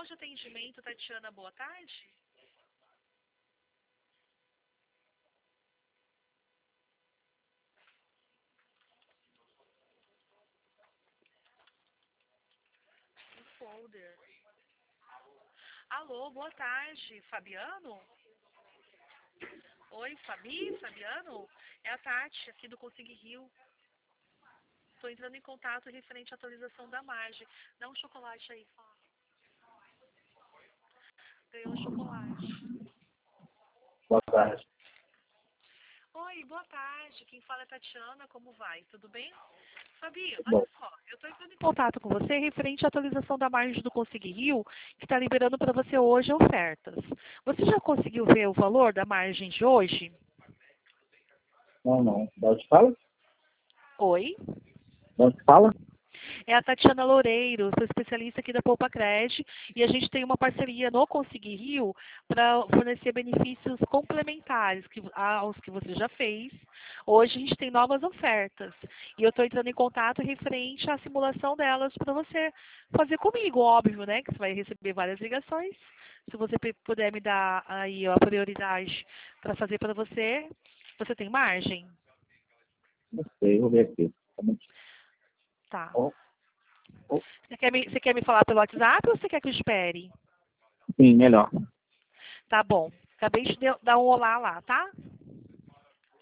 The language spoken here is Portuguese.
de atendimento, Tatiana, boa tarde. Um folder. Alô, boa tarde, Fabiano? Oi, Fabiano? É a Tati, aqui do Consegui Rio. Estou entrando em contato referente à atualização da margem. Dá um chocolate aí, Fá. Ganhou um chocolate. Boa tarde. Oi, boa tarde. Quem fala é Tatiana, como vai? Tudo bem? Fabi, Bom, olha só, eu estou entrando em contato com você referente à atualização da margem do Consegui Rio, que está liberando para você hoje ofertas. Você já conseguiu ver o valor da margem de hoje? não. Da onde fala? Oi? Da onde fala? É a Tatiana Loureiro, sou especialista aqui da Poupa Cred, e a gente tem uma parceria no Consegui Rio para fornecer benefícios complementares aos que você já fez. Hoje a gente tem novas ofertas e eu estou entrando em contato referente à simulação delas para você fazer comigo, óbvio, né? Que você vai receber várias ligações. Se você puder me dar aí a prioridade para fazer para você, você tem margem? Não sei, vou ver aqui. Tá. Oh, oh. Você quer me falar pelo WhatsApp ou você quer que eu espere? Sim, melhor. Tá bom. Acabei de dar um olá lá, tá?